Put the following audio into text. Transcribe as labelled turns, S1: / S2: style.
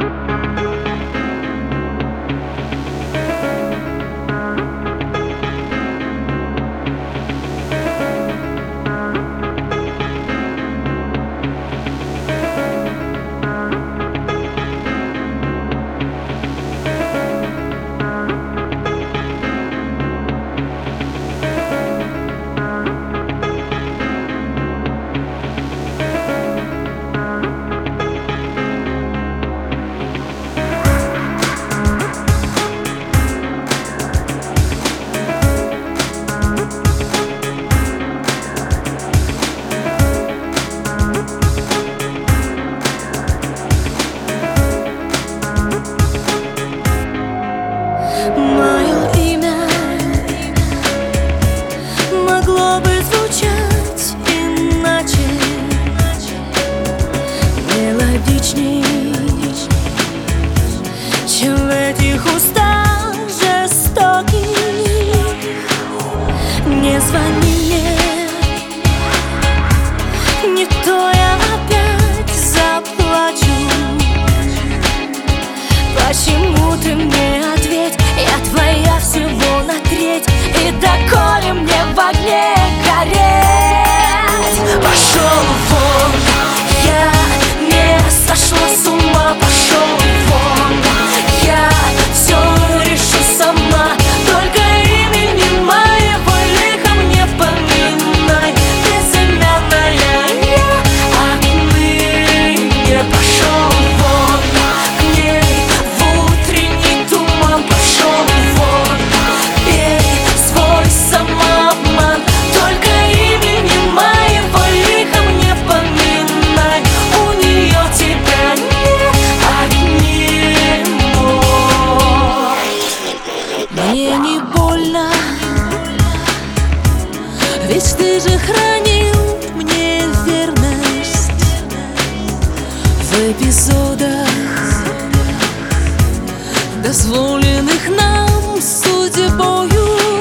S1: Мое имя могло бы звучать иначе, мелодичней, чем в этих устах жестоких. Не звони мне, не то я опять заплачу. Почему ты мне ответь? Я твоя всего на треть, и доколе мне в огне гореть? Пошел вон, я не сошла с ума. Пошел вон, я все решу сама. Только имени моего лиха мне поминай. Безымянная я отныне. Пошел вон, к ней в утренний туман. Пошел вон, пей свой самообман. Только имени моего лиха мне поминай. У нее тебя не обниму. Мне не больно, ведь ты же хранил мне верность в эпизодах, дозволенных нам судьбою.